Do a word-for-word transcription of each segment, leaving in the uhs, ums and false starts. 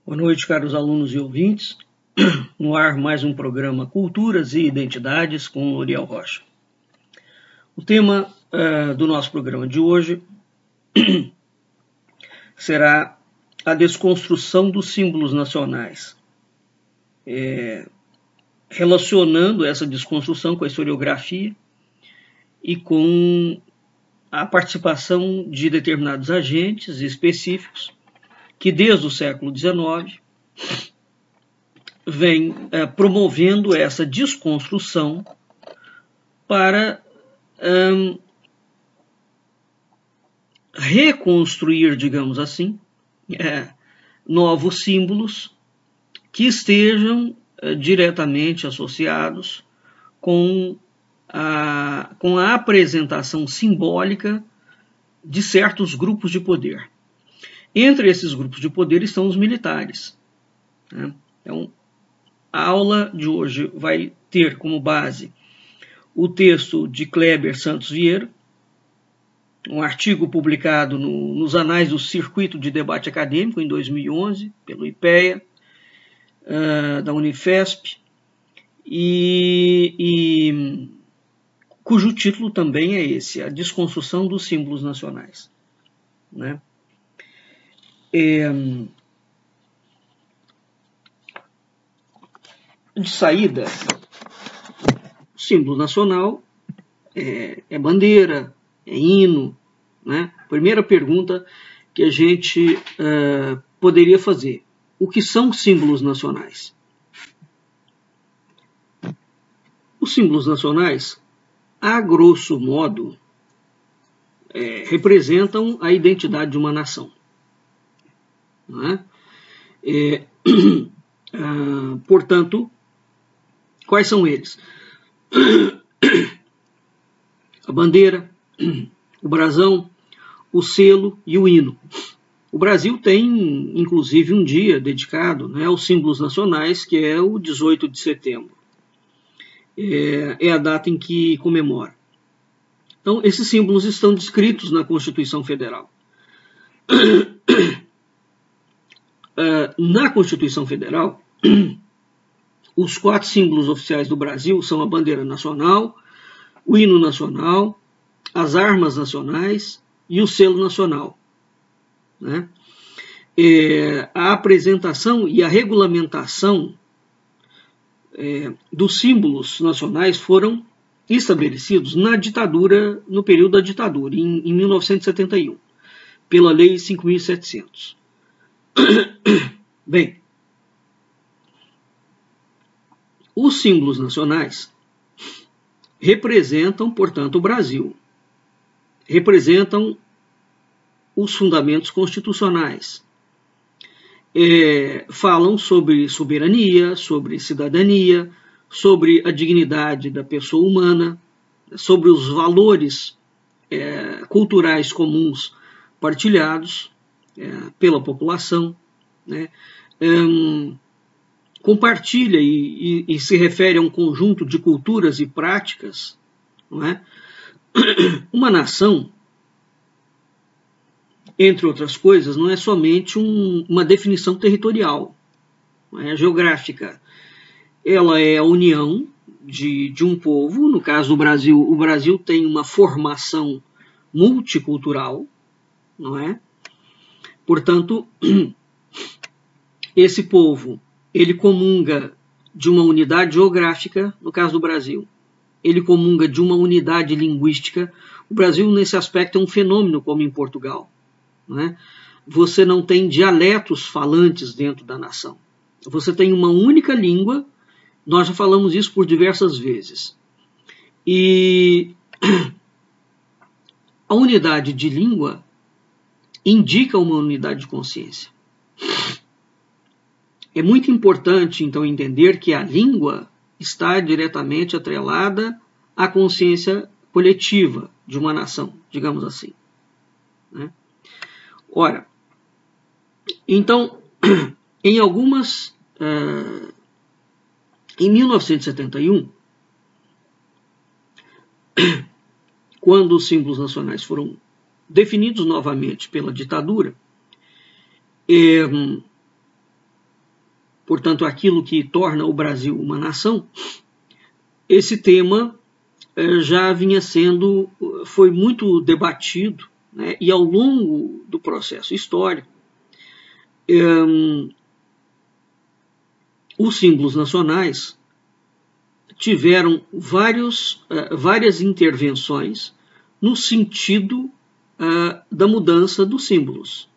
Boa noite, caros alunos e ouvintes. No ar, mais um programa Culturas e Identidades com Uriel Rocha. O tema uh, do nosso programa de hoje será a desconstrução dos símbolos nacionais, é, relacionando essa desconstrução com a historiografia e com a participação de determinados agentes específicos que, desde o século dezenove, vem é, promovendo essa desconstrução para hum, reconstruir, digamos assim, é, novos símbolos que estejam é, diretamente associados com a, com a apresentação simbólica de certos grupos de poder. Entre esses grupos de poder estão os militares, né? Então, a aula de hoje vai ter como base o texto de Kleber Santos Vieira, um artigo publicado no, nos Anais do Circuito de Debate Acadêmico, em dois mil e onze, pelo IPEA, uh, da Unifesp, e, e cujo título também é esse, A Desconstrução dos Símbolos Nacionais, né? É, de saída, o símbolo nacional é, é bandeira, é hino, né? Primeira pergunta que a gente uh, poderia fazer: o que são símbolos nacionais? Os símbolos nacionais, a grosso modo, é, representam a identidade de uma nação, né? É, uh, portanto, quais são eles? A bandeira, o brasão, o selo e o hino. O Brasil tem, inclusive, um dia dedicado, né, aos símbolos nacionais, que é o dezoito de setembro. É, é a data em que comemora. Então, esses símbolos estão descritos na Constituição Federal. Na Constituição Federal, os quatro símbolos oficiais do Brasil são a bandeira nacional, o hino nacional, as armas nacionais e o selo nacional, né? É, a apresentação e a regulamentação é, dos símbolos nacionais foram estabelecidos na ditadura, no período da ditadura, em, em mil novecentos e setenta e um, pela Lei cinco mil e setecentos. Bem, os símbolos nacionais representam, portanto, o Brasil, representam os fundamentos constitucionais, é, falam sobre soberania, sobre cidadania, sobre a dignidade da pessoa humana, sobre os valores é, culturais comuns partilhados é, pela população, né? Um, compartilha e, e, e se refere a um conjunto de culturas e práticas, não é? Uma nação, entre outras coisas, não é somente um, uma definição territorial, não é? Geográfica. Ela é a união de, de um povo. No caso do Brasil, o Brasil tem uma formação multicultural, não é? Portanto, esse povo, ele comunga de uma unidade geográfica, no caso do Brasil. Ele comunga de uma unidade linguística. O Brasil, nesse aspecto, é um fenômeno como em Portugal, né? Você não tem dialetos falantes dentro da nação. Você tem uma única língua. Nós já falamos isso por diversas vezes. E a unidade de língua indica uma unidade de consciência. É muito importante, então, entender que a língua está diretamente atrelada à consciência coletiva de uma nação, digamos assim, né? Ora, então, em algumas... Uh, em mil novecentos e setenta e um, quando os símbolos nacionais foram definidos novamente pela ditadura, eh, portanto, aquilo que torna o Brasil uma nação, esse tema eh, já vinha sendo, foi muito debatido, né, e ao longo do processo histórico, eh, os símbolos nacionais tiveram vários, uh, várias intervenções no sentido uh, da mudança dos símbolos.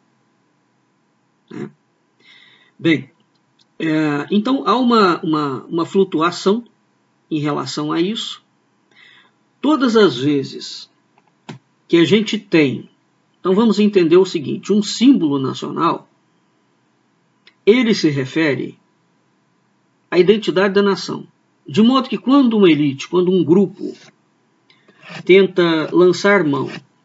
Né? Bem, uh, então há uma, uma, uma flutuação em relação a isso. Todas as vezes que a gente tem, então vamos entender o seguinte, um símbolo nacional, ele se refere à identidade da nação. De modo que quando uma elite, quando um grupo tenta lançar mão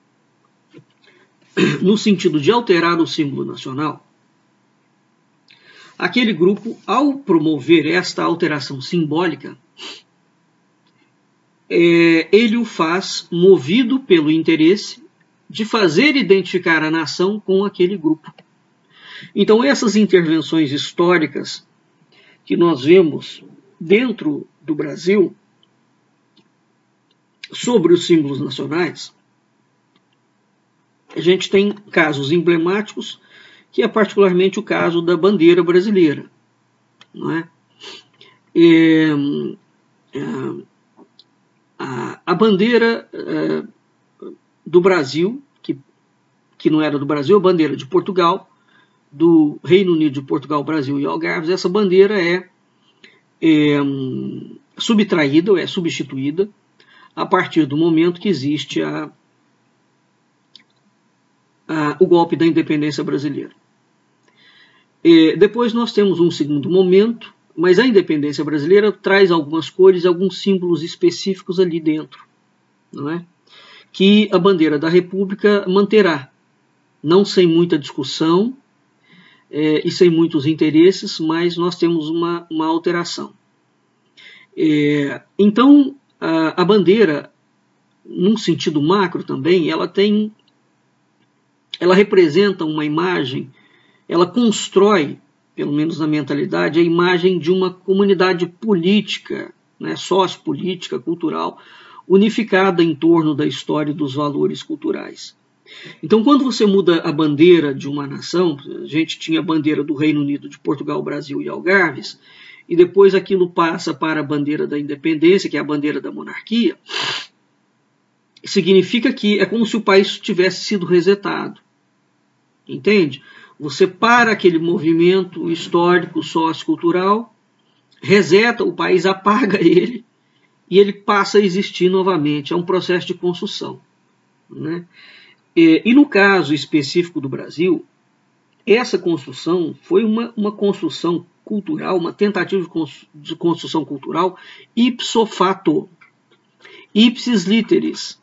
no sentido de alterar o símbolo nacional, aquele grupo, ao promover esta alteração simbólica, é, ele o faz movido pelo interesse de fazer identificar a nação com aquele grupo. Então essas intervenções históricas que nós vemos dentro do Brasil sobre os símbolos nacionais, a gente tem casos emblemáticos, que é particularmente o caso da bandeira brasileira. Não é? É, é, a, a bandeira é, do Brasil, que, que não era do Brasil, a bandeira de Portugal, do Reino Unido de Portugal, Brasil e Algarves, essa bandeira é É, subtraída ou é substituída a partir do momento que existe a, a, o golpe da independência brasileira. É, depois nós temos um segundo momento, mas a independência brasileira traz algumas cores, alguns símbolos específicos ali dentro, não é? Que a bandeira da República manterá, não sem muita discussão, É, e sem muitos interesses, mas nós temos uma, uma alteração. É, então, a, a bandeira, num sentido macro também, ela tem, ela representa uma imagem, ela constrói, pelo menos na mentalidade, a imagem de uma comunidade política, né, sociopolítica, cultural, unificada em torno da história e dos valores culturais. Então, quando você muda a bandeira de uma nação, a gente tinha a bandeira do Reino Unido, de Portugal, Brasil e Algarves, e depois aquilo passa para a bandeira da independência, que é a bandeira da monarquia, significa que é como se o país tivesse sido resetado. Entende? Você para aquele movimento histórico, sociocultural, reseta o país, apaga ele, e ele passa a existir novamente. É um processo de construção, né? E no caso específico do Brasil, essa construção foi uma, uma construção cultural, uma tentativa de construção cultural ipso facto, ipsis literis.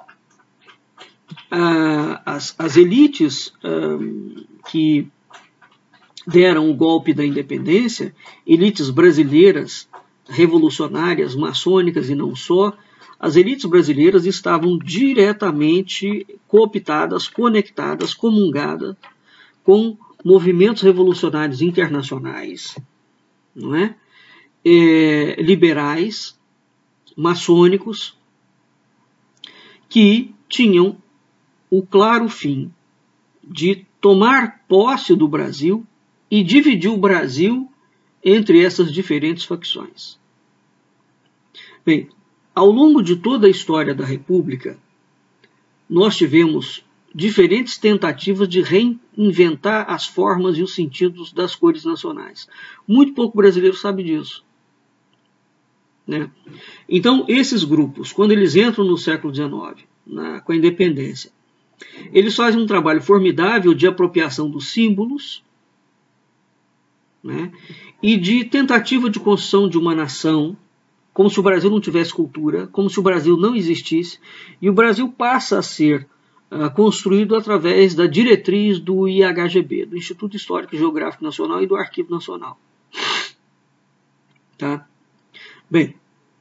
Ah, as, as elites ah, que deram o golpe da independência, elites brasileiras, revolucionárias, maçônicas e não só, as elites brasileiras estavam diretamente cooptadas, conectadas, comungadas com movimentos revolucionários internacionais, não é? É, liberais, maçônicos, que tinham o claro fim de tomar posse do Brasil e dividir o Brasil entre essas diferentes facções. Bem, ao longo de toda a história da República, nós tivemos diferentes tentativas de reinventar as formas e os sentidos das cores nacionais. Muito pouco brasileiro sabe disso, né? Então, esses grupos, quando eles entram no século dezenove, na, com a independência, eles fazem um trabalho formidável de apropriação dos símbolos, né, e de tentativa de construção de uma nação, como se o Brasil não tivesse cultura, como se o Brasil não existisse, e o Brasil passa a ser uh, construído através da diretriz do I H G B, do Instituto Histórico e Geográfico Nacional e do Arquivo Nacional. Tá? Bem,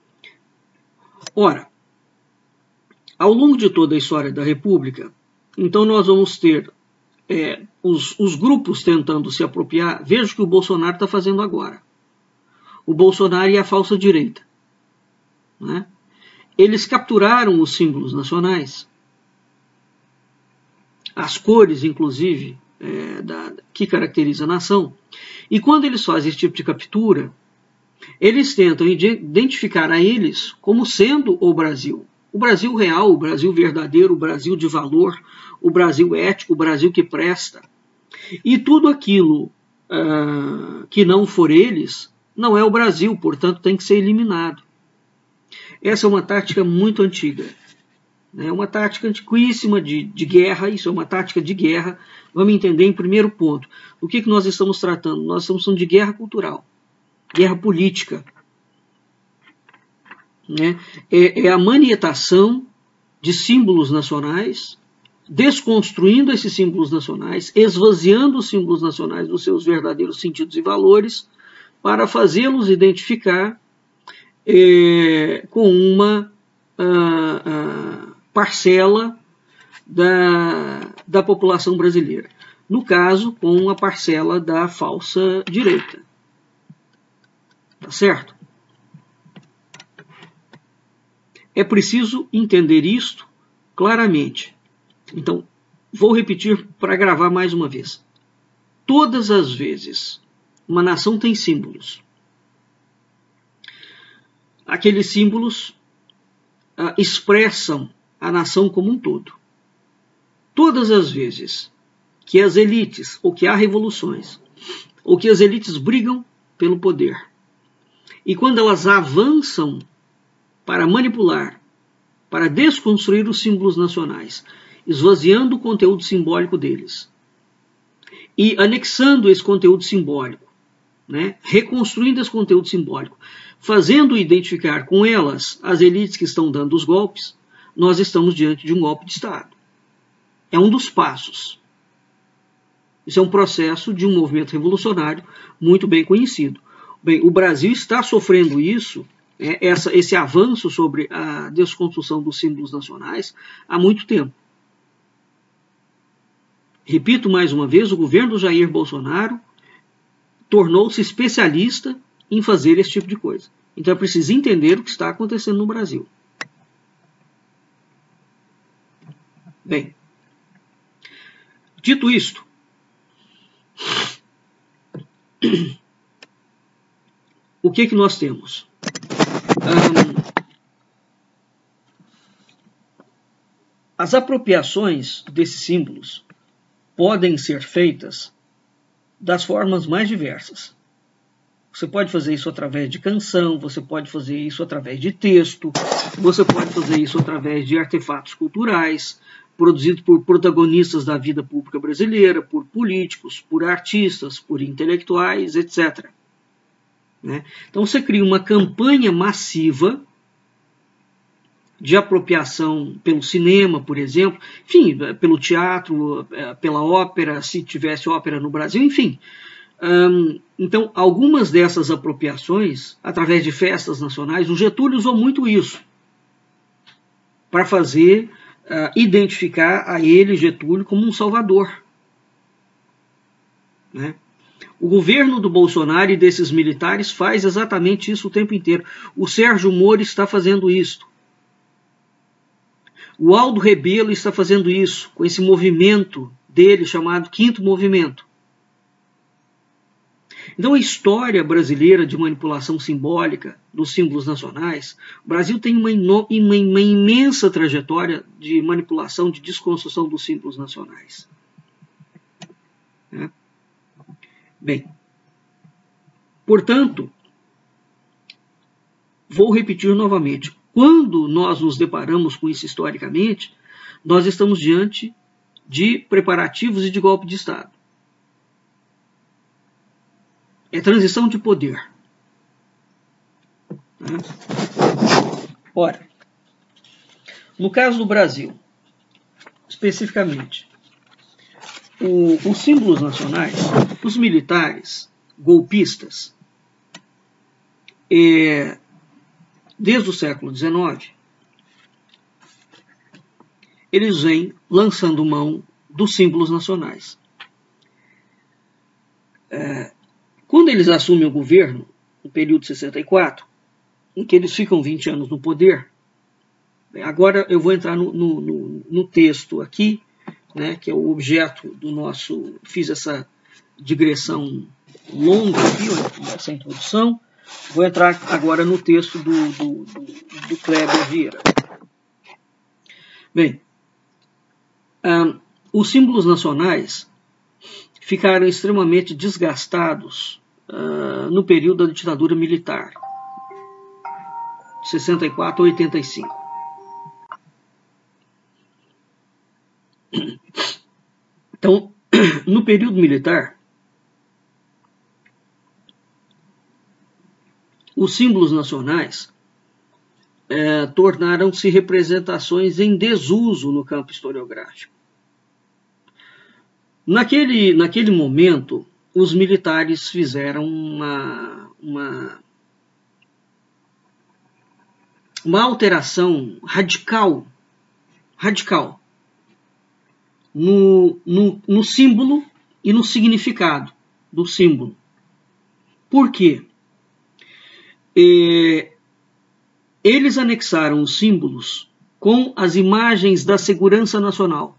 ora, ao longo de toda a história da República, então nós vamos ter é, os, os grupos tentando se apropriar, veja o que o Bolsonaro está fazendo agora. O Bolsonaro e a falsa direita, né? Eles capturaram os símbolos nacionais, as cores, inclusive, é, da, que caracteriza a nação, e quando eles fazem esse tipo de captura, eles tentam identificar a eles como sendo o Brasil. O Brasil real, o Brasil verdadeiro, o Brasil de valor, o Brasil ético, o Brasil que presta. E tudo aquilo uh, que não for eles, não é o Brasil, portanto tem que ser eliminado. Essa é uma tática muito antiga. É uma tática antiquíssima de, de guerra, isso é uma tática de guerra. Vamos entender em primeiro ponto. O que, que nós estamos tratando? Nós estamos falando de guerra cultural, guerra política. Né? É, é a manietação de símbolos nacionais, desconstruindo esses símbolos nacionais, esvaziando os símbolos nacionais dos seus verdadeiros sentidos e valores, para fazê-los identificar é, com uma a, a parcela da, da população brasileira. No caso, com a parcela da falsa direita. Tá certo? É preciso entender isto claramente. Então, vou repetir para gravar mais uma vez. Todas as vezes uma nação tem símbolos, aqueles símbolos ah, expressam a nação como um todo. Todas as vezes que as elites, ou que há revoluções, ou que as elites brigam pelo poder, e quando elas avançam para manipular, para desconstruir os símbolos nacionais, esvaziando o conteúdo simbólico deles e anexando esse conteúdo simbólico, né, reconstruindo esse conteúdo simbólico, fazendo identificar com elas as elites que estão dando os golpes, nós estamos diante de um golpe de Estado. É um dos passos. Isso é um processo de um movimento revolucionário muito bem conhecido. Bem, o Brasil está sofrendo isso, é, essa, esse avanço sobre a desconstrução dos símbolos nacionais há muito tempo. Repito mais uma vez, o governo do Jair Bolsonaro tornou-se especialista em fazer esse tipo de coisa. Então é preciso entender o que está acontecendo no Brasil. Bem, dito isto, o que que nós temos? Um, as apropriações desses símbolos podem ser feitas das formas mais diversas. Você pode fazer isso através de canção, você pode fazer isso através de texto, você pode fazer isso através de artefatos culturais, produzidos por protagonistas da vida pública brasileira, por políticos, por artistas, por intelectuais, etcétera. Né? Então você cria uma campanha massiva de apropriação pelo cinema, por exemplo, enfim, pelo teatro, pela ópera, se tivesse ópera no Brasil, enfim. Um, então, algumas dessas apropriações, através de festas nacionais, o Getúlio usou muito isso para fazer, uh, identificar a ele, Getúlio, como um salvador. Né? O governo do Bolsonaro e desses militares faz exatamente isso o tempo inteiro. O Sérgio Moro está fazendo isso. O Aldo Rebelo está fazendo isso, com esse movimento dele chamado Quinto Movimento. Então a história brasileira de manipulação simbólica dos símbolos nacionais, o Brasil tem uma, uma, uma imensa trajetória de manipulação, de desconstrução dos símbolos nacionais. É. Bem, portanto, vou repetir novamente, quando nós nos deparamos com isso historicamente, nós estamos diante de preparativos e de golpe de Estado. É transição de poder. Ora, no caso do Brasil, especificamente, o, os símbolos nacionais, os militares, golpistas, é, desde o século dezenove, eles vêm lançando mão dos símbolos nacionais. É, quando eles assumem o governo, no período de sessenta e quatro, em que eles ficam vinte anos no poder, agora eu vou entrar no, no, no, no texto aqui, né, que é o objeto do nosso... Fiz essa digressão longa aqui, essa introdução. Vou entrar agora no texto do, do, do, do Kleber Vieira. Bem, um, os símbolos nacionais ficaram extremamente desgastados uh, no período da ditadura militar, de sessenta e quatro a oitenta e cinco. Então, no período militar, os símbolos nacionais eh, tornaram-se representações em desuso no campo historiográfico. Naquele, naquele momento, os militares fizeram uma, uma, uma alteração radical, radical no, no, no símbolo e no significado do símbolo. Por quê? É, eles anexaram os símbolos com as imagens da segurança nacional.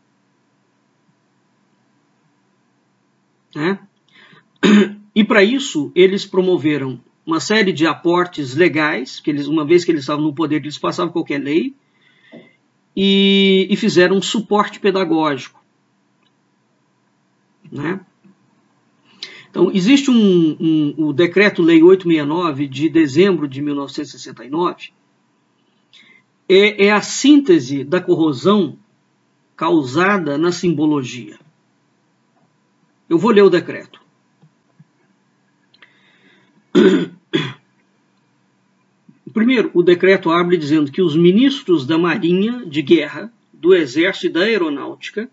Né? E para isso eles promoveram uma série de aportes legais, que eles, uma vez que eles estavam no poder, eles passavam qualquer lei, e, e fizeram um suporte pedagógico. Né? Então, existe um, um, o Decreto-Lei oitocentos e sessenta e nove, de dezembro de mil novecentos e sessenta e nove, é, é a síntese da corrosão causada na simbologia. Eu vou ler o decreto. Primeiro, o decreto abre dizendo que os ministros da Marinha de Guerra, do Exército e da Aeronáutica,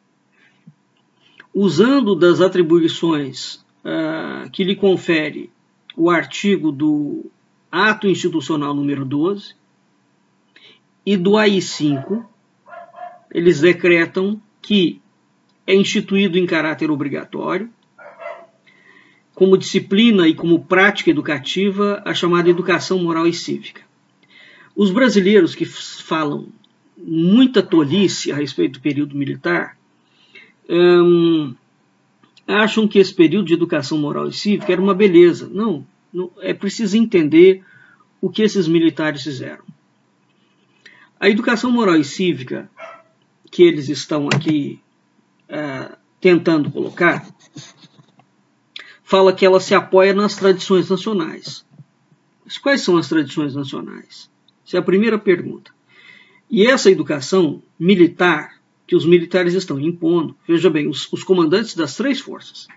usando das atribuições uh, que lhe confere o artigo do Ato Institucional número doze e do A I cinco, eles decretam que é instituído em caráter obrigatório, como disciplina e como prática educativa, a chamada educação moral e cívica. Os brasileiros que falam muita tolice a respeito do período militar hum, acham que esse período de educação moral e cívica era uma beleza. Não, não, é preciso entender o que esses militares fizeram. A educação moral e cívica que eles estão aqui uh, tentando colocar fala que ela se apoia nas tradições nacionais. Mas quais são as tradições nacionais? Essa é a primeira pergunta. E essa educação militar que os militares estão impondo, veja bem, os, os comandantes das três forças,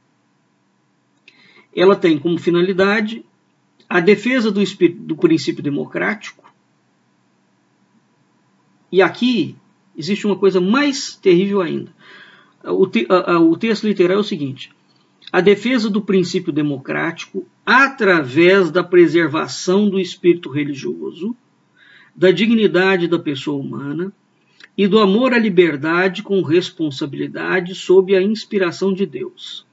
ela tem como finalidade a defesa do, espírito, do princípio democrático. E aqui existe uma coisa mais terrível ainda. O, te, a, a, o texto literal é o seguinte: a defesa do princípio democrático através da preservação do espírito religioso, da dignidade da pessoa humana e do amor à liberdade com responsabilidade sob a inspiração de Deus.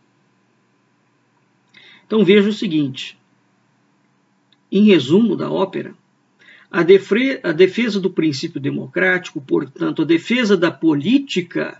Então veja o seguinte, em resumo da ópera, a, defre, a defesa do princípio democrático, portanto, a defesa da política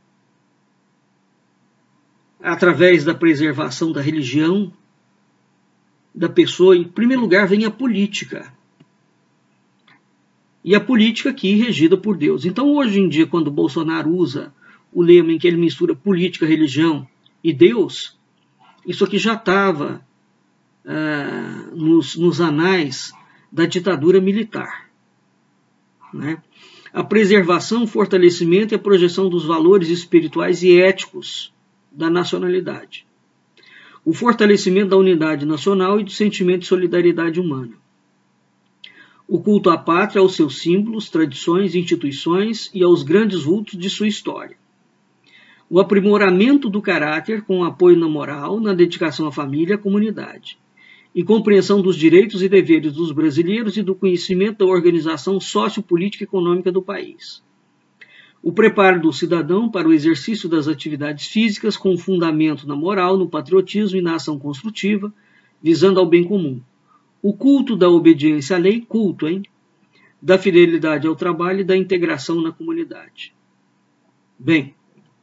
através da preservação da religião da pessoa, em primeiro lugar vem a política. E a política aqui regida por Deus. Então, hoje em dia, quando o Bolsonaro usa o lema em que ele mistura política, religião e Deus, isso aqui já estava ah, nos, nos anais da ditadura militar. Né? A preservação, o fortalecimento e a projeção dos valores espirituais e éticos da nacionalidade. O fortalecimento da unidade nacional e do sentimento de solidariedade humana. O culto à pátria, aos seus símbolos, tradições, instituições e aos grandes vultos de sua história. O aprimoramento do caráter com apoio na moral, na dedicação à família e à comunidade. E compreensão dos direitos e deveres dos brasileiros e do conhecimento da organização sociopolítica e econômica do país. o preparo do cidadão para o exercício das atividades físicas com fundamento na moral, no patriotismo e na ação construtiva, visando ao bem comum. O culto da obediência à lei, culto, hein? Da fidelidade ao trabalho e da integração na comunidade. Bem,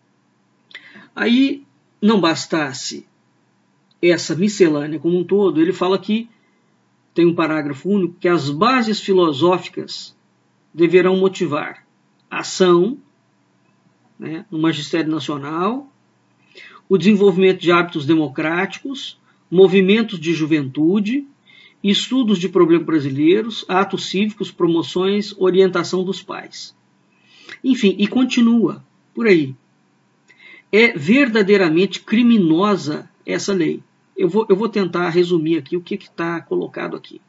aí não bastasse essa miscelânea como um todo, ele fala que, tem um parágrafo único, que as bases filosóficas deverão motivar ação, né, no magistério nacional, o desenvolvimento de hábitos democráticos, movimentos de juventude, estudos de problemas brasileiros, atos cívicos, promoções, orientação dos pais. Enfim, e continua por aí. É verdadeiramente criminosa essa lei. Eu vou, eu vou tentar resumir aqui o que está colocado aqui.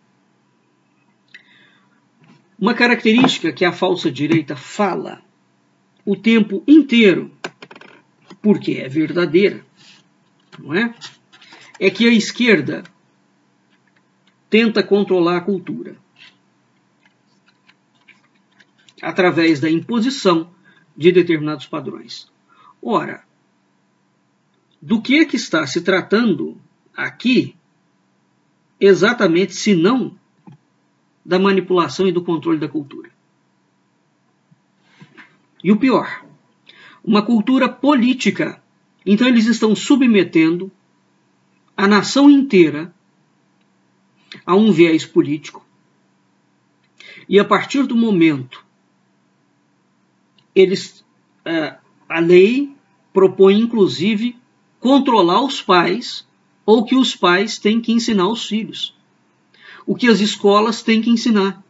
Uma característica que a falsa direita fala o tempo inteiro, porque é verdadeira, não é? É que a esquerda tenta controlar a cultura através da imposição de determinados padrões. Ora, do que é que está se tratando aqui, exatamente, se não da manipulação e do controle da cultura? E o pior, uma cultura política. Então eles estão submetendo a nação inteira a um viés político. E a partir do momento, eles, a lei propõe inclusive controlar os pais, ou que os pais têm que ensinar os filhos, o que as escolas têm que ensinar.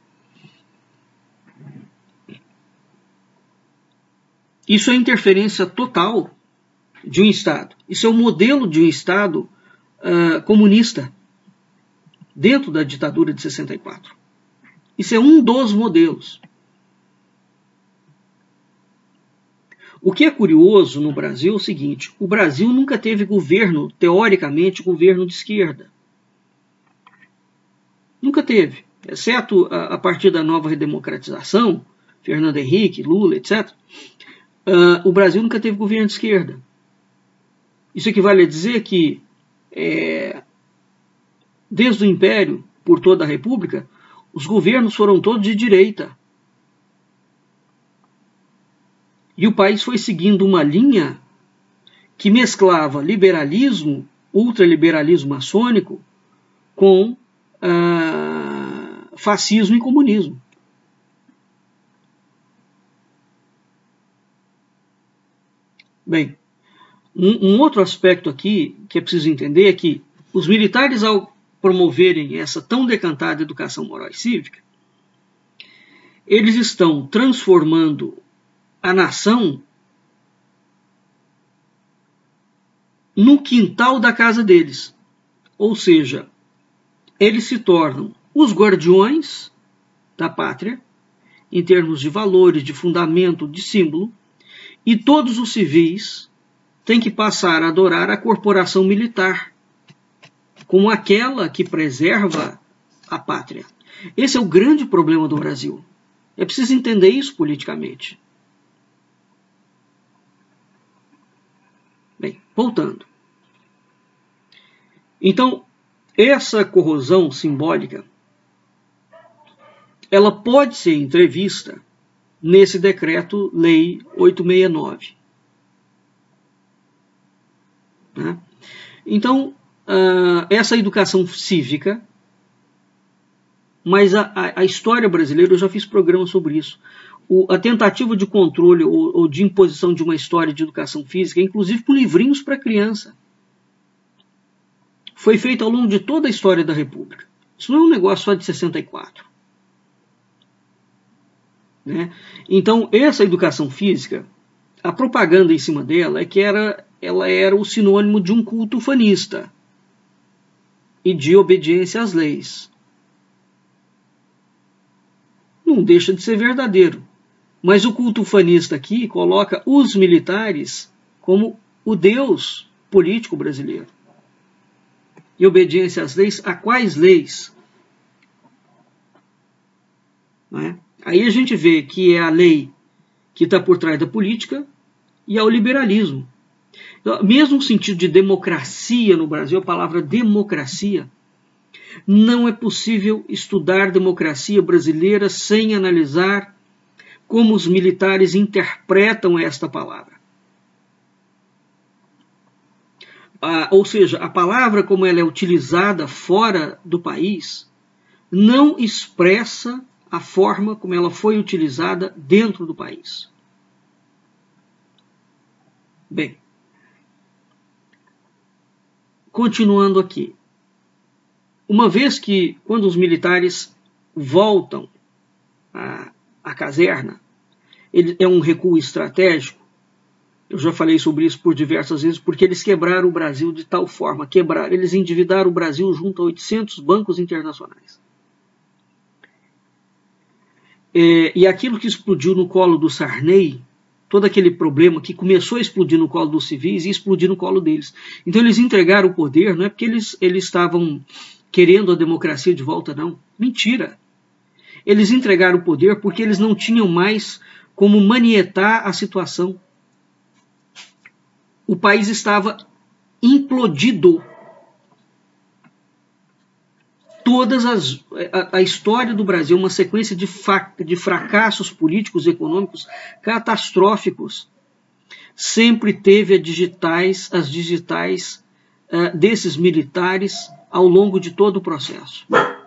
Isso é interferência total de um Estado. Isso é o modelo de um Estado uh, comunista, dentro da ditadura de sessenta e quatro. Isso é um dos modelos. O que é curioso no Brasil é o seguinte: o Brasil nunca teve governo, teoricamente, governo de esquerda. Nunca teve, exceto a, a partir da nova redemocratização, Fernando Henrique, Lula, etcétera. Uh, o Brasil nunca teve governo de esquerda. Isso equivale a dizer que, é, desde o Império, por toda a República, os governos foram todos de direita. E o país foi seguindo uma linha que mesclava liberalismo, ultraliberalismo maçônico, com ah, fascismo e comunismo. Bem, um, um outro aspecto aqui que é preciso entender é que os militares, ao promoverem essa tão decantada educação moral e cívica, eles estão transformando a nação no quintal da casa deles. Ou seja, eles se tornam os guardiões da pátria, em termos de valores, de fundamento, de símbolo, e todos os civis têm que passar a adorar a corporação militar, como aquela que preserva a pátria. Esse é o grande problema do Brasil. É preciso entender isso politicamente. Bem, voltando. Então, essa corrosão simbólica, ela pode ser entrevista nesse decreto-lei oitocentos e sessenta e nove. Né? Então, uh, essa educação cívica, mas a, a, a história brasileira, eu já fiz programa sobre isso, o, a tentativa de controle ou, ou de imposição de uma história de educação física, inclusive com livrinhos para criança, foi feita ao longo de toda a história da República. Isso não é um negócio só de sessenta e quatro. Né? Então, essa educação física, a propaganda em cima dela é que era, ela era o sinônimo de um culto ufanista e de obediência às leis. Não deixa de ser verdadeiro. Mas o culto ufanista aqui coloca os militares como o Deus político brasileiro. E obediência às leis, a quais leis? Não é? Aí a gente vê que é a lei que está por trás da política e ao liberalismo. Então, mesmo no sentido de democracia no Brasil, a palavra democracia, não é possível estudar democracia brasileira sem analisar como os militares interpretam esta palavra. Ah, ou seja, a palavra como ela é utilizada fora do país não expressa a forma como ela foi utilizada dentro do país. Bem, continuando aqui. Uma vez que, quando os militares voltam à, à caserna, ele é um recuo estratégico. Eu já falei sobre isso por diversas vezes, porque eles quebraram o Brasil de tal forma, quebraram, eles endividaram o Brasil junto a oitocentos bancos internacionais. É, e aquilo que explodiu no colo do Sarney, todo aquele problema que começou a explodir no colo dos civis e explodir no colo deles. Então eles entregaram o poder, não é porque eles, eles estavam querendo a democracia de volta, não. Mentira. Eles entregaram o poder porque eles não tinham mais como manietar a situação. O país estava implodido. Todas as, a, a história do Brasil é uma sequência de, fa, de fracassos políticos e econômicos catastróficos. Sempre teve as digitais, as digitais uh, desses militares ao longo de todo o processo.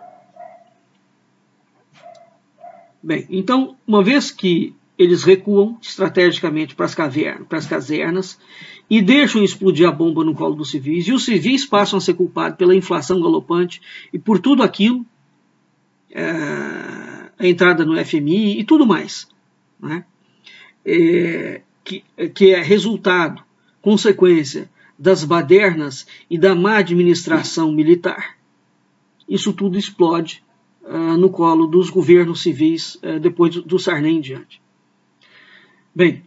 Bem, então, uma vez que eles recuam estrategicamente para as cavernas, para as casernas e deixam explodir a bomba no colo dos civis, e os civis passam a ser culpados pela inflação galopante e por tudo aquilo, é, a entrada no F M I e tudo mais, né? é, que, que é resultado, consequência das badernas e da má administração militar. Isso tudo explode uh, no colo dos governos civis uh, depois do, do Sarney em diante. Bem,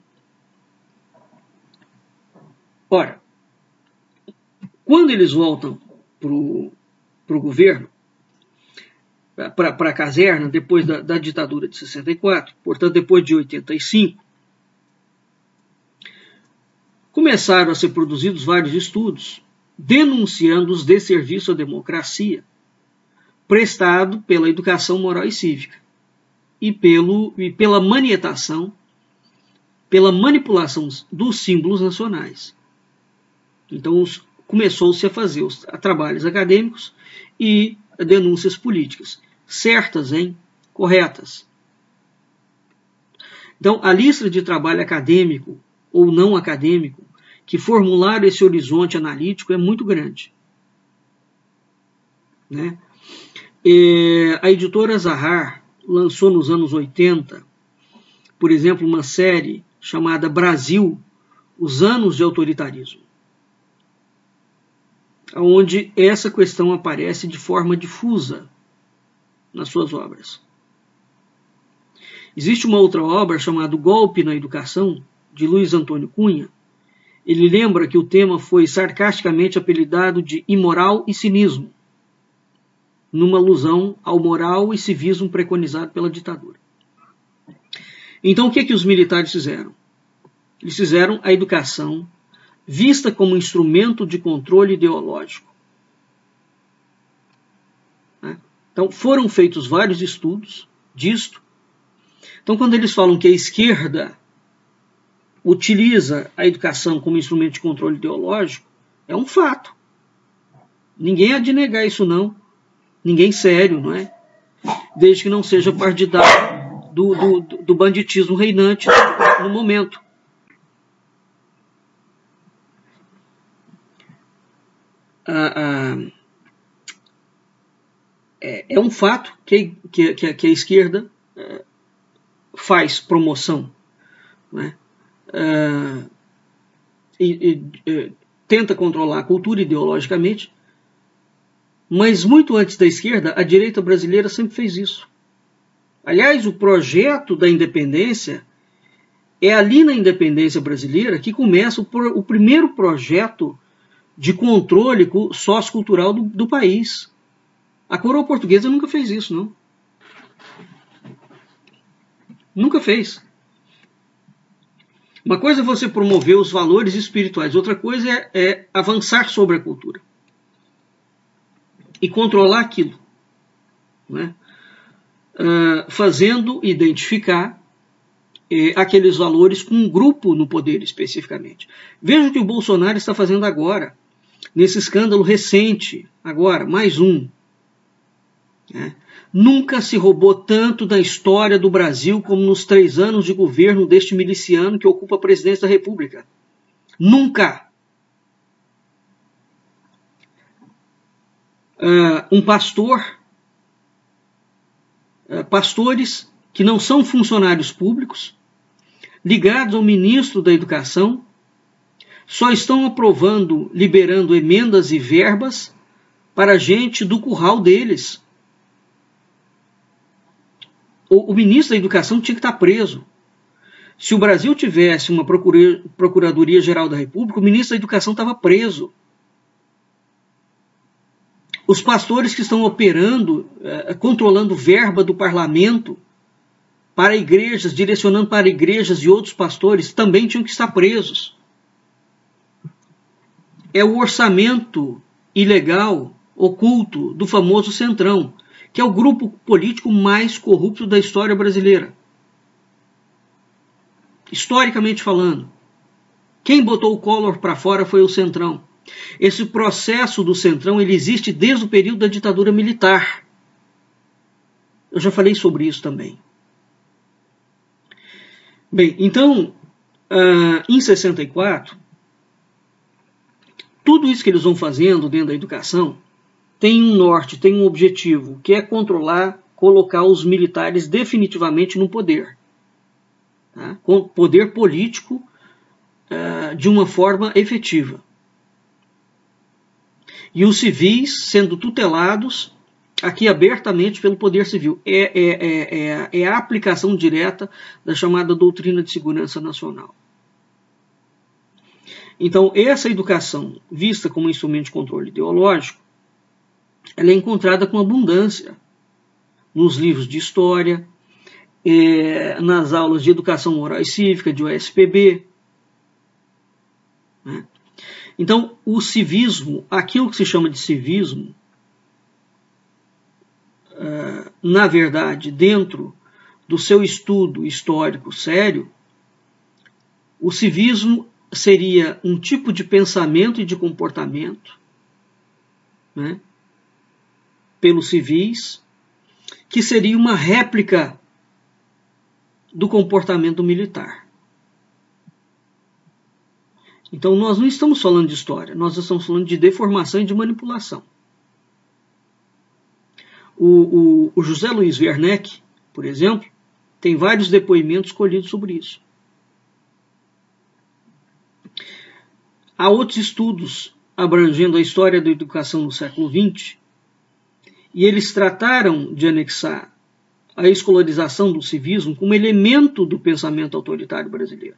ora, quando eles voltam para o governo, para a caserna, depois da, da ditadura de sessenta e quatro, portanto, depois de oitenta e cinco, começaram a ser produzidos vários estudos denunciando os desserviços à democracia prestado pela educação moral e cívica e, pelo, e pela manietação, pela manipulação dos símbolos nacionais. Então, começou-se a fazer os trabalhos acadêmicos e denúncias políticas, certas, hein? Corretas. Então, a lista de trabalho acadêmico ou não acadêmico que formularam esse horizonte analítico é muito grande, né? E a editora Zahar lançou nos anos oitenta, por exemplo, uma série chamada Brasil, os anos de autoritarismo, onde essa questão aparece de forma difusa nas suas obras. Existe uma outra obra chamada Golpe na Educação, de Luiz Antônio Cunha. Ele lembra que o tema foi sarcasticamente apelidado de imoral e cinismo, numa alusão ao moral e civismo preconizado pela ditadura. Então, o que, é que os militares fizeram? Eles fizeram a educação vista como instrumento de controle ideológico. Então, foram feitos vários estudos disto. Então, quando eles falam que a esquerda utiliza a educação como instrumento de controle ideológico, é um fato. Ninguém há de negar isso, não. Ninguém sério, não é? Desde que não seja partidário do, do, do banditismo reinante no momento. Ah, ah, é, é um fato que, que, que, que a esquerda ah, faz promoção, não é? Ah, e, e tenta controlar a cultura ideologicamente, mas muito antes da esquerda, a direita brasileira sempre fez isso. Aliás, o projeto da independência é ali na independência brasileira que começa o, o primeiro projeto de controle sociocultural do, do país. A coroa portuguesa nunca fez isso, não. Nunca fez. Uma coisa é você promover os valores espirituais, outra coisa é, é avançar sobre a cultura e controlar aquilo, né? Uh, fazendo identificar eh, aqueles valores com um grupo no poder especificamente. Veja o que o Bolsonaro está fazendo agora, nesse escândalo recente, agora, mais um. Né? Nunca se roubou tanto da história do Brasil como nos três anos de governo deste miliciano que ocupa a presidência da República. Nunca. Uh, um pastor, uh, pastores que não são funcionários públicos, ligados ao ministro da Educação, só estão aprovando, liberando emendas e verbas para gente do curral deles. O, o ministro da Educação tinha que estar preso. Se o Brasil tivesse uma Procuradoria-Geral da República, o ministro da Educação estava preso. Os pastores que estão operando, eh, controlando verba do parlamento para igrejas, direcionando para igrejas e outros pastores, também tinham que estar presos. É o orçamento ilegal, oculto, do famoso Centrão, que é o grupo político mais corrupto da história brasileira. Historicamente falando, quem botou o Collor para fora foi o Centrão. Esse processo do Centrão ele existe desde o período da ditadura militar. Eu já falei sobre isso também. Bem, então, uh, em sessenta e quatro, tudo isso que eles vão fazendo dentro da educação tem um norte, tem um objetivo, que é controlar, colocar os militares definitivamente no poder. Tá? Com poder político uh, de uma forma efetiva. E os civis sendo tutelados aqui abertamente pelo poder civil. É, é, é, é, é a aplicação direta da chamada doutrina de segurança nacional. Então, essa educação, vista como instrumento de controle ideológico, ela é encontrada com abundância nos livros de história, é, nas aulas de educação moral e cívica, de U S P B. Né? Então, o civismo, aquilo que se chama de civismo, uh, na verdade, dentro do seu estudo histórico sério, o civismo seria um tipo de pensamento e de comportamento, né, pelos civis, que seria uma réplica do comportamento militar. Então, nós não estamos falando de história, nós estamos falando de deformação e de manipulação. O, o, o José Luiz Werneck, por exemplo, tem vários depoimentos colhidos sobre isso. Há outros estudos abrangendo a história da educação no século vinte, e eles trataram de anexar a escolarização do civismo como elemento do pensamento autoritário brasileiro.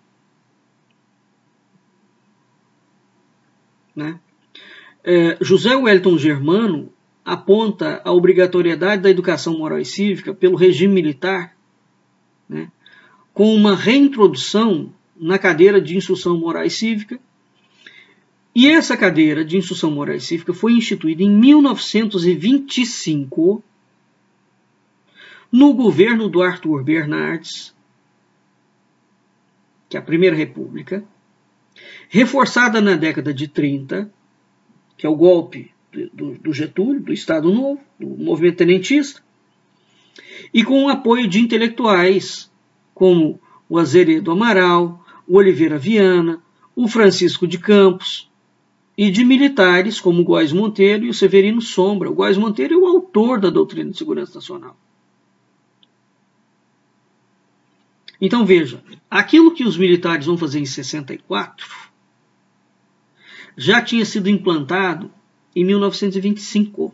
Né? É, José Wellington Germano aponta a obrigatoriedade da educação moral e cívica pelo regime militar, né, com uma reintrodução na cadeira de instrução moral e cívica. E essa cadeira de instrução moral e cívica foi instituída em mil novecentos e vinte e cinco, no governo do Arthur Bernardes, que é a Primeira República, reforçada na década de trinta, que é o golpe do, do Getúlio, do Estado Novo, do movimento tenentista, e com o apoio de intelectuais como o Azeredo Amaral, o Oliveira Viana, o Francisco de Campos, e de militares como o Góes Monteiro e o Severino Sombra. O Góes Monteiro é o autor da doutrina de segurança nacional. Então veja, aquilo que os militares vão fazer em sessenta e quatro já tinha sido implantado em mil novecentos e vinte e cinco.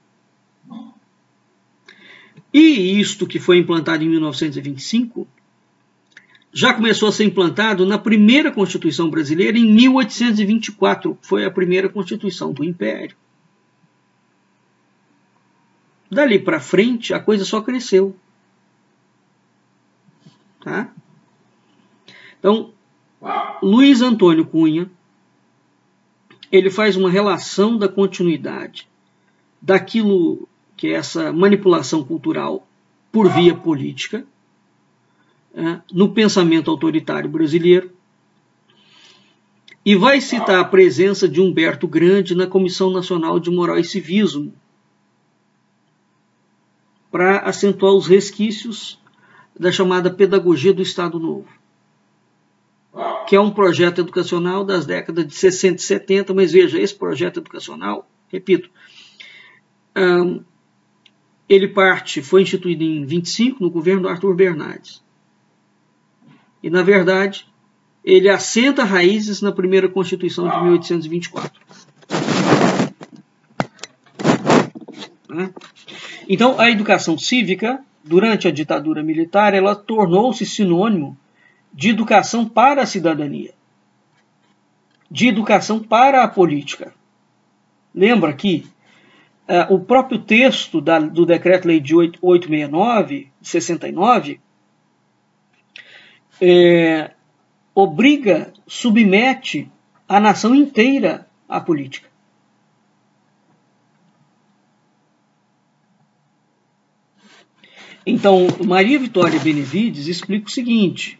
E isto que foi implantado em mil novecentos e vinte e cinco já começou a ser implantado na primeira Constituição brasileira em mil oitocentos e vinte e quatro, foi a primeira Constituição do Império. Dali para frente, a coisa só cresceu. Tá? Então, Luiz Antônio Cunha, ele faz uma relação da continuidade daquilo que é essa manipulação cultural por via política, é, no pensamento autoritário brasileiro, e vai citar a presença de Humberto Grande na Comissão Nacional de Moral e Civismo, para acentuar os resquícios da chamada Pedagogia do Estado Novo, que é um projeto educacional das décadas de sessenta e setenta, mas veja, esse projeto educacional, repito, um, ele parte, foi instituído em vinte e cinco, no governo do Arthur Bernardes. E, na verdade, ele assenta raízes na primeira Constituição de mil oitocentos e vinte e quatro. Então, a educação cívica, durante a ditadura militar, ela tornou-se sinônimo de educação para a cidadania, de educação para a política. Lembra que uh, o próprio texto da, do Decreto-Lei de oitocentos e sessenta e nove, de sessenta e nove, é, obriga, submete a nação inteira à política. Então, Maria Vitória Benevides explica o seguinte: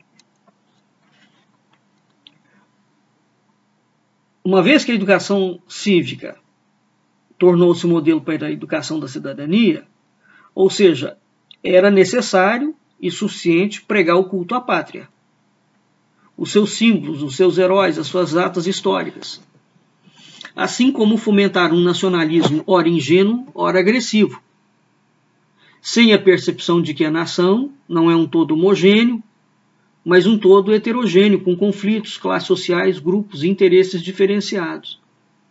uma vez que a educação cívica tornou-se um modelo para a educação da cidadania, ou seja, era necessário e suficiente pregar o culto à pátria, os seus símbolos, os seus heróis, as suas datas históricas, assim como fomentar um nacionalismo ora ingênuo, ora agressivo, sem a percepção de que a nação não é um todo homogêneo, mas um todo heterogêneo, com conflitos, classes sociais, grupos e interesses diferenciados.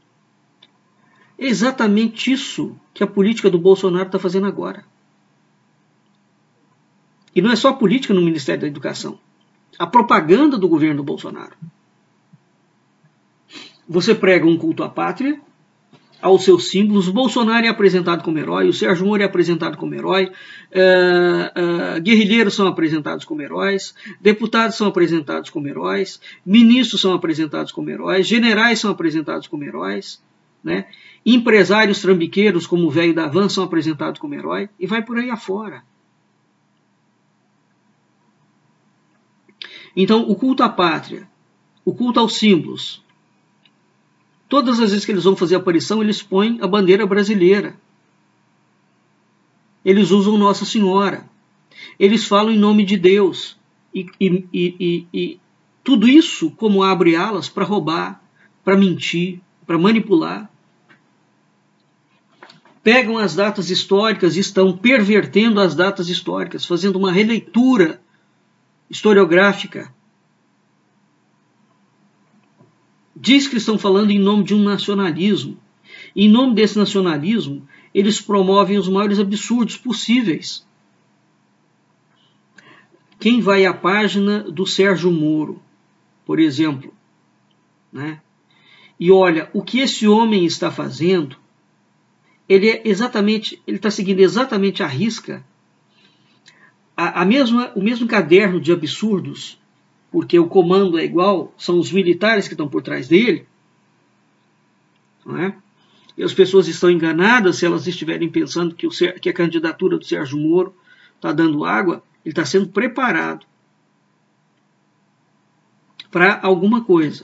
É exatamente isso que a política do Bolsonaro está fazendo agora. E não é só a política no Ministério da Educação. A propaganda do governo do Bolsonaro. Você prega um culto à pátria, aos seus símbolos. O Bolsonaro é apresentado como herói, o Sérgio Moro é apresentado como herói, uh, uh, guerrilheiros são apresentados como heróis, deputados são apresentados como heróis, ministros são apresentados como heróis, generais são apresentados como heróis, né? Empresários trambiqueiros como o velho da van são apresentados como herói, e vai por aí afora. Então, o culto à pátria, o culto aos símbolos, todas as vezes que eles vão fazer aparição, eles põem a bandeira brasileira. Eles usam Nossa Senhora. Eles falam em nome de Deus. E, e, e, e tudo isso como abre alas para roubar, para mentir, para manipular. Pegam as datas históricas e estão pervertendo as datas históricas, fazendo uma releitura historiográfica. Diz que estão falando em nome de um nacionalismo. E em nome desse nacionalismo, eles promovem os maiores absurdos possíveis. Quem vai à página do Sérgio Moro, por exemplo, né, e olha o que esse homem está fazendo, ele é exatamente, ele está seguindo exatamente à risca a, a mesma, o mesmo caderno de absurdos, porque o comando é igual, são os militares que estão por trás dele, não é? E as pessoas estão enganadas se elas estiverem pensando que, o, que a candidatura do Sérgio Moro está dando água. Ele está sendo preparado para alguma coisa.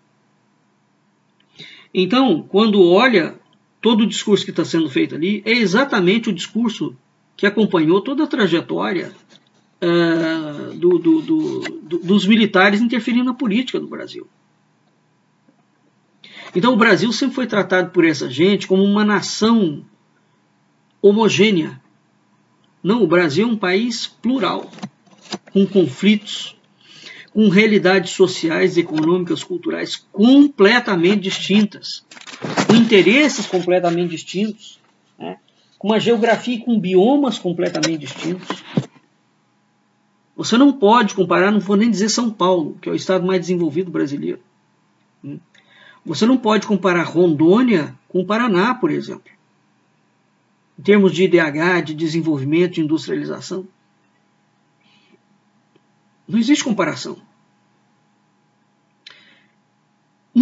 Então, quando olha todo o discurso que está sendo feito ali, é exatamente o discurso que acompanhou toda a trajetória Uh, do, do, do, do, dos militares interferindo na política do Brasil. Então o Brasil sempre foi tratado por essa gente como uma nação homogênea. Não, o Brasil é um país plural, com conflitos, com realidades sociais, econômicas, culturais completamente distintas, com interesses completamente distintos, né? Com uma geografia e com biomas completamente distintos. Você não pode comparar, não vou nem dizer São Paulo, que é o estado mais desenvolvido brasileiro. Você não pode comparar Rondônia com o Paraná, por exemplo. Em termos de I D H, de desenvolvimento, de industrialização. Não existe comparação.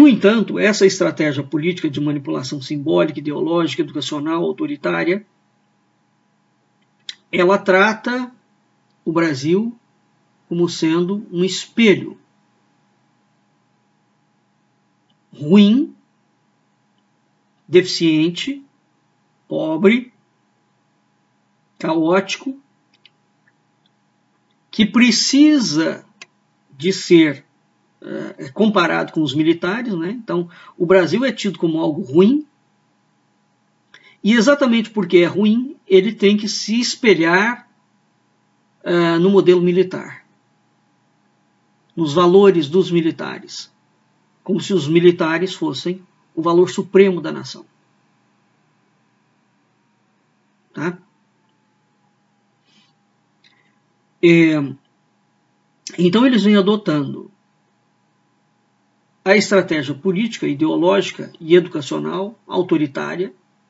No entanto, essa estratégia política de manipulação simbólica, ideológica, educacional, autoritária, ela trata o Brasil como sendo um espelho ruim, deficiente, pobre, caótico, que precisa de ser uh, comparado com os militares, né? Então, o Brasil é tido como algo ruim, e exatamente porque é ruim, ele tem que se espelhar uh, no modelo militar, nos valores dos militares, como se os militares fossem o valor supremo da nação. Tá? É, então eles vêm adotando a estratégia política, ideológica e educacional autoritária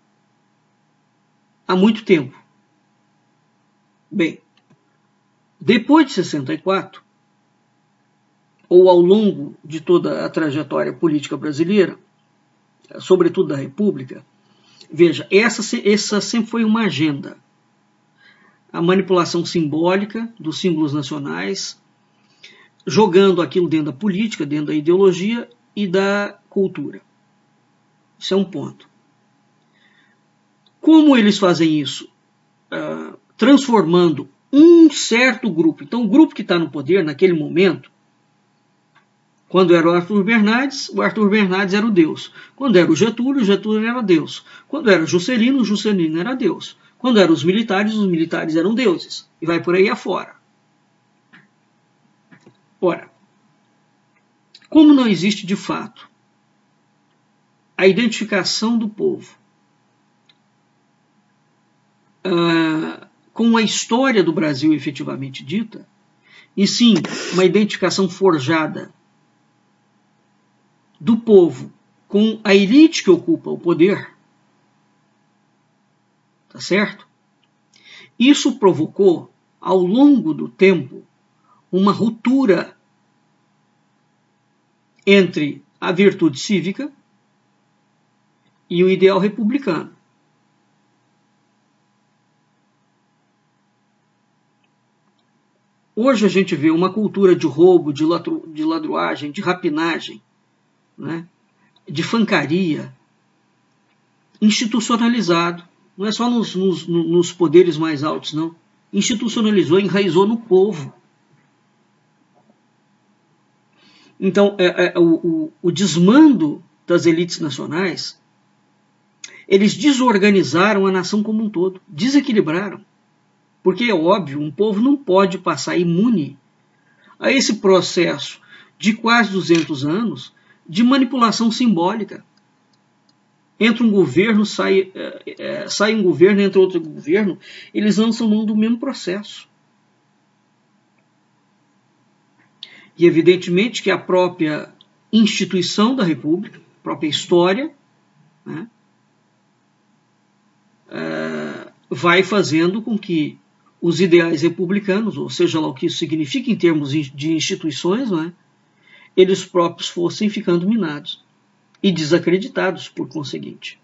há muito tempo. Bem, depois de sessenta e quatro, ou ao longo de toda a trajetória política brasileira, sobretudo da República, veja, essa, essa sempre foi uma agenda. A manipulação simbólica dos símbolos nacionais, jogando aquilo dentro da política, dentro da ideologia e da cultura. Isso é um ponto. Como eles fazem isso? Uh, transformando um certo grupo. Então, o grupo que está no poder naquele momento, quando era o Arthur Bernardes, o Arthur Bernardes era o Deus. Quando era o Getúlio, o Getúlio era Deus. Quando era o Juscelino, o Juscelino era Deus. Quando eram os militares, os militares eram deuses. E vai por aí afora. Ora, como não existe de fato a identificação do povo uh, com a história do Brasil efetivamente dita, e sim uma identificação forjada do povo com a elite que ocupa o poder, tá certo? Isso provocou, ao longo do tempo, uma ruptura entre a virtude cívica e o ideal republicano. Hoje a gente vê uma cultura de roubo, de, ladru, de ladruagem, de rapinagem, né, de fancaria, institucionalizado. Não é só nos, nos, nos poderes mais altos, não. Institucionalizou, enraizou no povo. Então, é, é, o, o desmando das elites nacionais, eles desorganizaram a nação como um todo, desequilibraram. Porque é óbvio, um povo não pode passar imune a esse processo de quase duzentos anos de manipulação simbólica. Entra um governo, sai, é, é, sai um governo, entra outro governo, eles lançam mão do mesmo processo. E evidentemente que a própria instituição da República, a própria história, né, é, vai fazendo com que os ideais republicanos, ou seja lá o que isso significa em termos de instituições, né, eles próprios fossem ficando minados e desacreditados por conseguinte.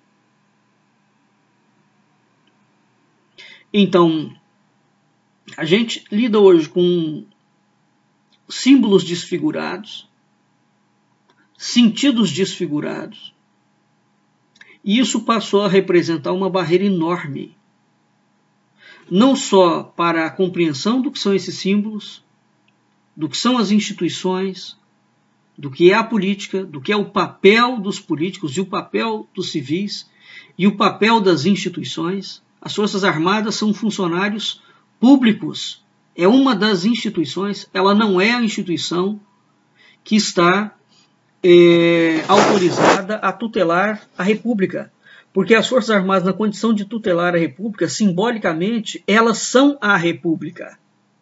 Então, a gente lida hoje com símbolos desfigurados, sentidos desfigurados, e isso passou a representar uma barreira enorme, não só para a compreensão do que são esses símbolos, do que são as instituições, do que é a política, do que é o papel dos políticos e o papel dos civis e o papel das instituições. As Forças Armadas são funcionários públicos. É uma das instituições, ela não é a instituição que está é, autorizada a tutelar a República. Porque as Forças Armadas, na condição de tutelar a República, simbolicamente, elas são a República.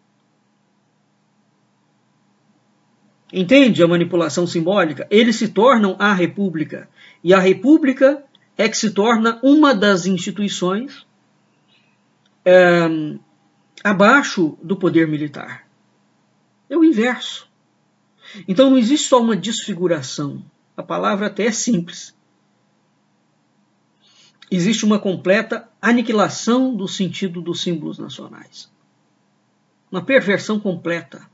Entende a manipulação simbólica? Eles se tornam a República. E a República é que se torna uma das instituições é, abaixo do poder militar. É o inverso. Então não existe só uma desfiguração A palavra até é simples. Existe uma completa aniquilação do sentido dos símbolos nacionais. Uma perversão completa.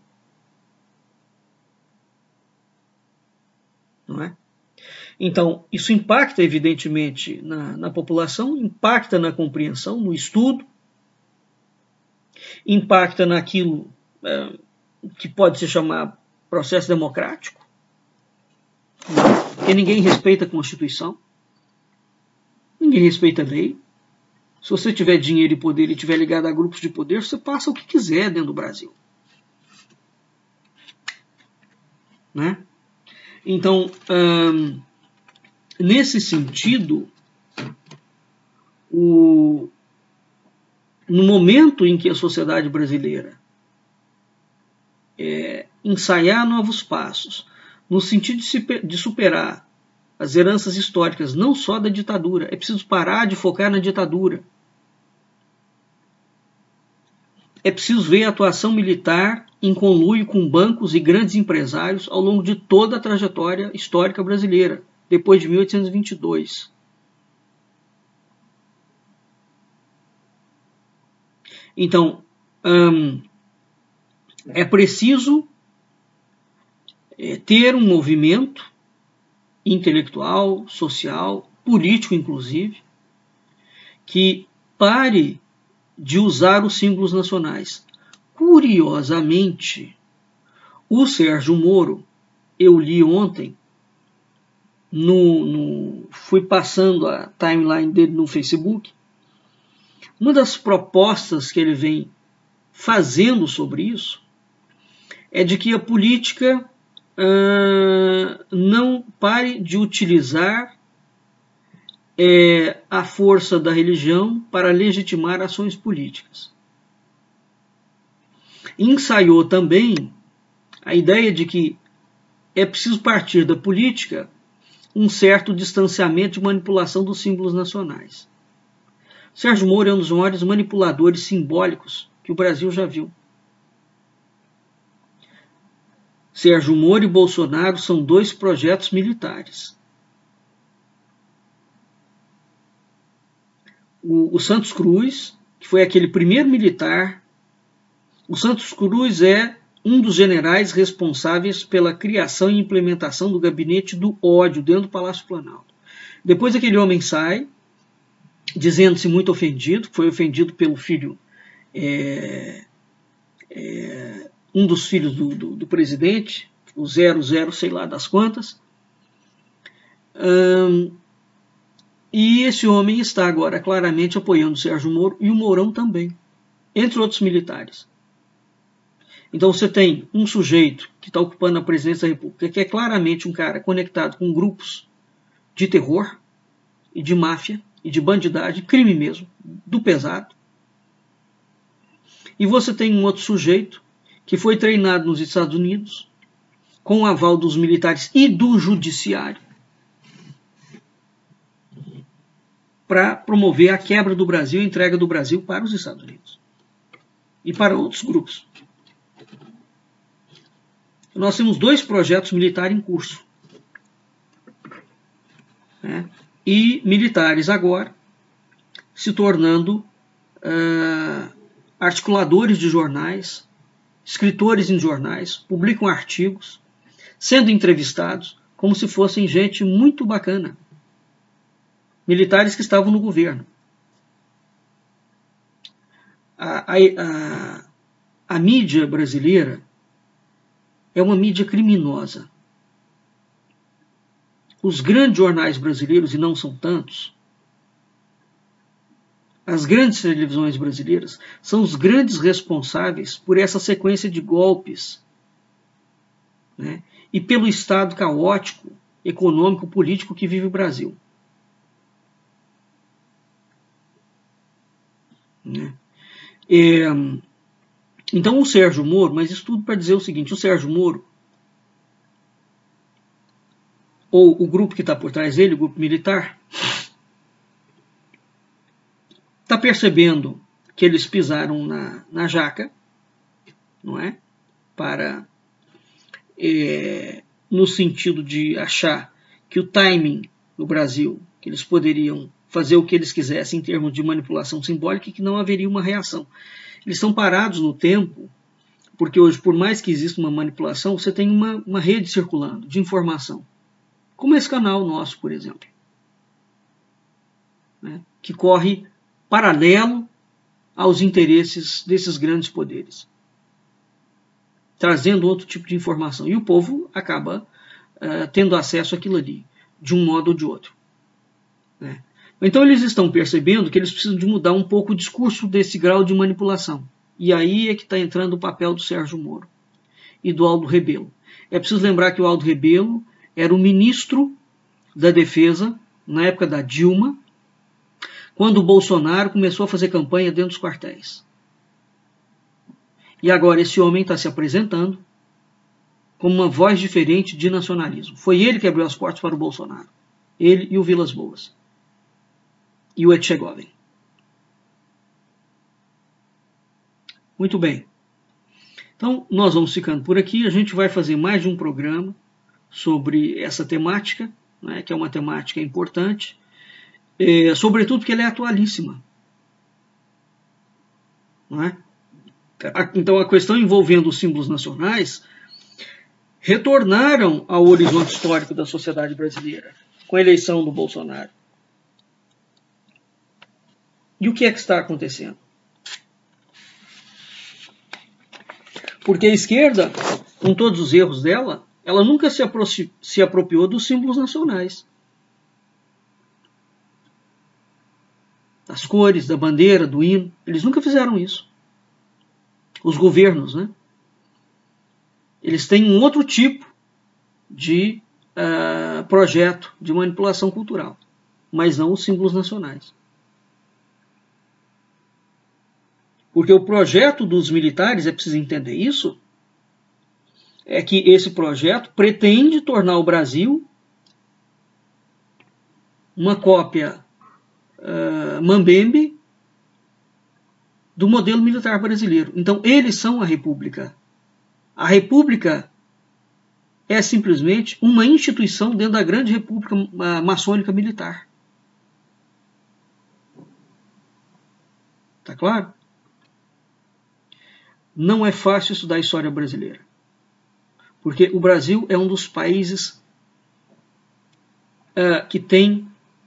Não é? Então, isso impacta, evidentemente, na, na população, impacta na compreensão, no estudo, impacta naquilo é, que pode se chamar processo democrático, porque ninguém respeita a Constituição, ninguém respeita a lei. Se você tiver dinheiro e poder e estiver ligado a grupos de poder, você passa o que quiser dentro do Brasil. Né? Então, hum, nesse sentido, o, no momento em que a sociedade brasileira é, ensaiar novos passos, no sentido de, se, de superar as heranças históricas, não só da ditadura, é preciso parar de focar na ditadura. É preciso ver a atuação militar em conluio com bancos e grandes empresários ao longo de toda a trajetória histórica brasileira, depois de mil oitocentos e vinte e dois. Então, hum, é preciso é, ter um movimento intelectual, social, político inclusive, que pare de usar os símbolos nacionais. Curiosamente, o Sérgio Moro, eu li ontem, no, no, fui passando a timeline dele no Facebook, uma das propostas que ele vem fazendo sobre isso é de que a política uh, não pare de utilizar é, a força da religião para legitimar ações políticas. Ensaiou também a ideia de que é preciso partir da política um certo distanciamento de manipulação dos símbolos nacionais. Sérgio Moro é um dos maiores manipuladores simbólicos que o Brasil já viu. Sérgio Moro e Bolsonaro são dois projetos militares. O, o Santos Cruz, que foi aquele primeiro militar, o Santos Cruz é um dos generais responsáveis pela criação e implementação do gabinete do ódio dentro do Palácio Planalto. Depois aquele homem sai, dizendo-se muito ofendido, foi ofendido pelo filho, é, é, um dos filhos do, do, do presidente, o zero zero sei lá das quantas, hum, e esse homem está agora claramente apoiando o Sérgio Moro e o Mourão também, entre outros militares. Então você tem um sujeito que está ocupando a presidência da República, que é claramente um cara conectado com grupos de terror e de máfia e de bandidagem, crime mesmo, do pesado. E você tem um outro sujeito que foi treinado nos Estados Unidos, com o aval dos militares e do judiciário, para promover a quebra do Brasil e a entrega do Brasil para os Estados Unidos e para outros grupos. Nós temos dois projetos militares em curso. Né? E militares agora se tornando uh, articuladores de jornais, escritores em jornais, publicam artigos, sendo entrevistados como se fossem gente muito bacana. Militares que estavam no governo. A, a, a, a mídia brasileira é uma mídia criminosa. Os grandes jornais brasileiros, e não são tantos, as grandes televisões brasileiras, são os grandes responsáveis por essa sequência de golpes, né, e pelo estado caótico, econômico, político que vive o Brasil. Né? É, então o Sérgio Moro, mas isso tudo para dizer o seguinte, o Sérgio Moro, ou o grupo que está por trás dele, o grupo militar, está percebendo que eles pisaram na, na jaca, não é? Para, é, no sentido de achar que o timing no Brasil, que eles poderiam fazer o que eles quisessem em termos de manipulação simbólica e que não haveria uma reação. Eles estão parados no tempo, porque hoje, por mais que exista uma manipulação, você tem uma, uma rede circulando de informação, como esse canal nosso, por exemplo, né, que corre paralelo aos interesses desses grandes poderes, trazendo outro tipo de informação. E o povo acaba uh, tendo acesso àquilo ali, de um modo ou de outro, né? Então eles estão percebendo que eles precisam de mudar um pouco o discurso desse grau de manipulação. E aí é que está entrando o papel do Sérgio Moro e do Aldo Rebelo. É preciso lembrar que o Aldo Rebelo era o ministro da Defesa na época da Dilma, quando o Bolsonaro começou a fazer campanha dentro dos quartéis. E agora esse homem está se apresentando como uma voz diferente de nacionalismo. Foi ele que abriu as portas para o Bolsonaro. Ele e o Vilas Boas. E o Etchegoven. Muito bem. Então, nós vamos ficando por aqui. A gente vai fazer mais de um programa sobre essa temática, né, que é uma temática importante, é, sobretudo porque ela é atualíssima. Não é? Então, a questão envolvendo os símbolos nacionais retornaram ao horizonte histórico da sociedade brasileira com a eleição do Bolsonaro. E o que é que está acontecendo? Porque a esquerda, com todos os erros dela, ela nunca se, se apropriou dos símbolos nacionais. Das cores, da bandeira, do hino. Eles nunca fizeram isso. Os governos, né? Eles têm um outro tipo de uh, projeto de manipulação cultural, mas não os símbolos nacionais. Porque o projeto dos militares, é preciso entender isso, é que esse projeto pretende tornar o Brasil uma cópia uh, mambembe do modelo militar brasileiro. Então, eles são a República. A República é simplesmente uma instituição dentro da grande República uh, maçônica militar. Tá claro? Não é fácil estudar a história brasileira, porque o Brasil é um dos países uh, que tem,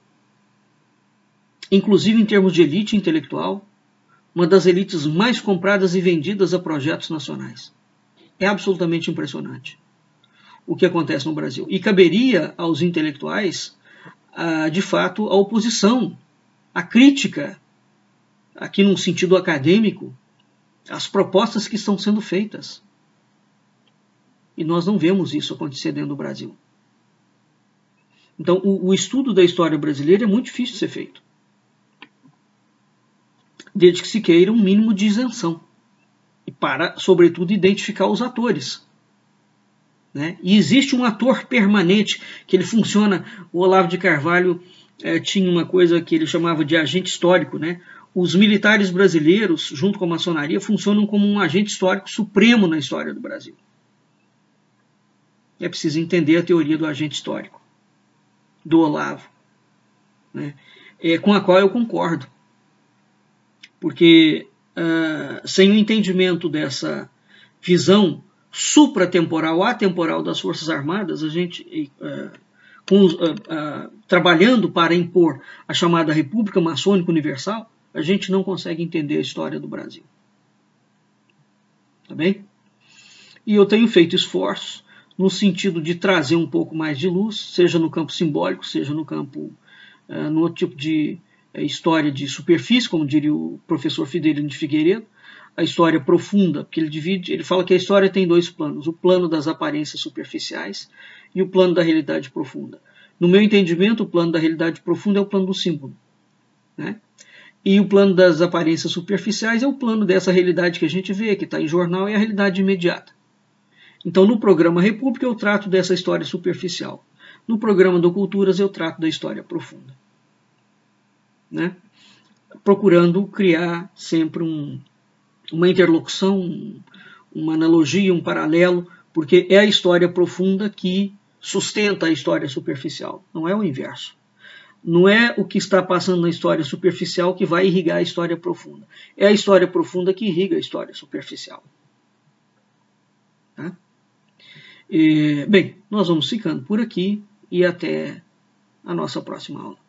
inclusive em termos de elite intelectual, uma das elites mais compradas e vendidas a projetos nacionais. É absolutamente impressionante o que acontece no Brasil. E caberia aos intelectuais, uh, de fato, a oposição, a crítica, aqui num sentido acadêmico, as propostas que estão sendo feitas. E nós não vemos isso acontecer dentro do Brasil. Então, o, o estudo da história brasileira é muito difícil de ser feito, desde que se queira um mínimo de isenção. E para, sobretudo, identificar os atores. Né? E existe um ator permanente, que ele funciona. O Olavo de Carvalho eh, tinha uma coisa que ele chamava de agente histórico, né? Os militares brasileiros, junto com a maçonaria, funcionam como um agente histórico supremo na história do Brasil. É preciso entender a teoria do agente histórico, do Olavo, né? É, com a qual eu concordo. Porque uh, sem o entendimento dessa visão supratemporal, atemporal das Forças Armadas, a gente, uh, com, uh, uh, trabalhando para impor a chamada República Maçônica Universal, a gente não consegue entender a história do Brasil. Tá bem? E eu tenho feito esforços no sentido de trazer um pouco mais de luz, seja no campo simbólico, seja no campo, uh, no outro tipo de uh, história de superfície, como diria o professor Fidelino de Figueiredo, a história profunda, porque ele divide, ele fala que a história tem dois planos, o plano das aparências superficiais e o plano da realidade profunda. No meu entendimento, o plano da realidade profunda é o plano do símbolo, né? E o plano das aparências superficiais é o plano dessa realidade que a gente vê, que está em jornal, é a realidade imediata. Então, no programa República, eu trato dessa história superficial. No programa do Culturas, eu trato da história profunda, né? Procurando criar sempre um, uma interlocução, uma analogia, um paralelo, porque é a história profunda que sustenta a história superficial. Não é o inverso. Não é o que está passando na história superficial que vai irrigar a história profunda. É a história profunda que irriga a história superficial. Tá? E, bem, nós vamos ficando por aqui e até a nossa próxima aula.